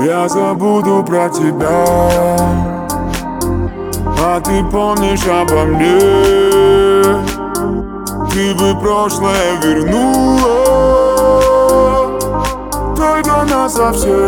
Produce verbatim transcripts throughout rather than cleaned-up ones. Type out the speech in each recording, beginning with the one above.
Я забуду про тебя, а ты помнишь обо мне. Ты бы прошлое вернула, только насовсем.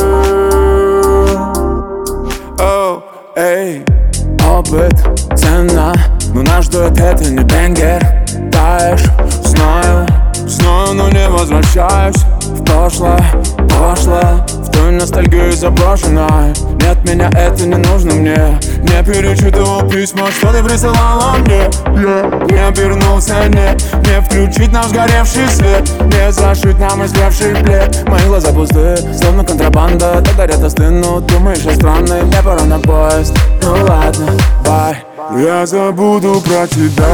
Оу, эй, опыт, цена, но наш дуэт это не бенгер. Таешь, знаю, знаю, но не возвращаюсь в прошлое, прошлое, в ту ностальгию заброшенной. Нет, меня это не нужно мне. Не перечитывал письма, что ты присылала мне. Я не обернулся, нет, не включить нам сгоревший свет, не зашить нам истлевший плед. Мои глаза пустые, словно контрабанда. Так горят остынут, думаешь, я странный. Мне пора на поезд, ну ладно, бай. Я забуду про тебя,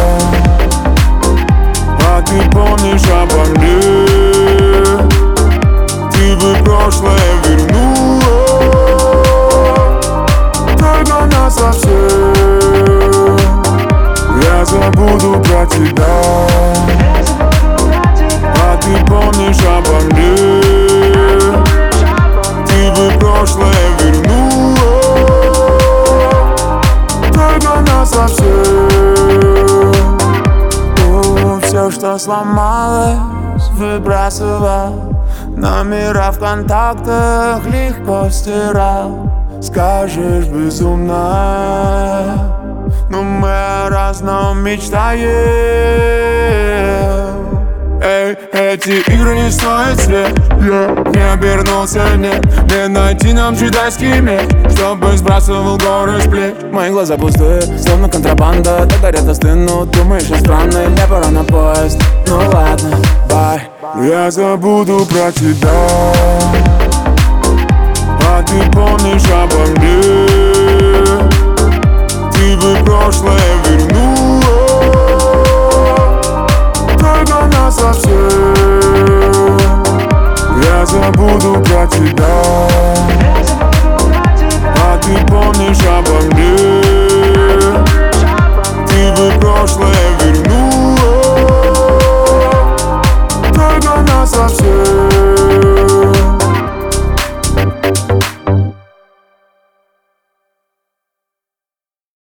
а ты помнишь обо мне. Ты бы прошлое вернула, только насовсем. Я забуду про тебя, а ты помнишь обо мне. Ты бы прошлое вернула, только насовсем. Все, что сломалось, выбрасывал. Номера в контактах легко стирал. Скажешь, безумная, но мы о разном мечтаем. Эй, эти игры не стоят свет. Я не обернулся, нет, не найти нам джедайский меч, чтобы сбрасывал горы с плеч. Мои глаза пустые, словно контрабанда. Так горят остынут, думаешь, я странный. Мне пора на поезд, ну ладно, бай. Я забуду про тебя, а ты помнишь обо мне. Ты бы прошлое вернула,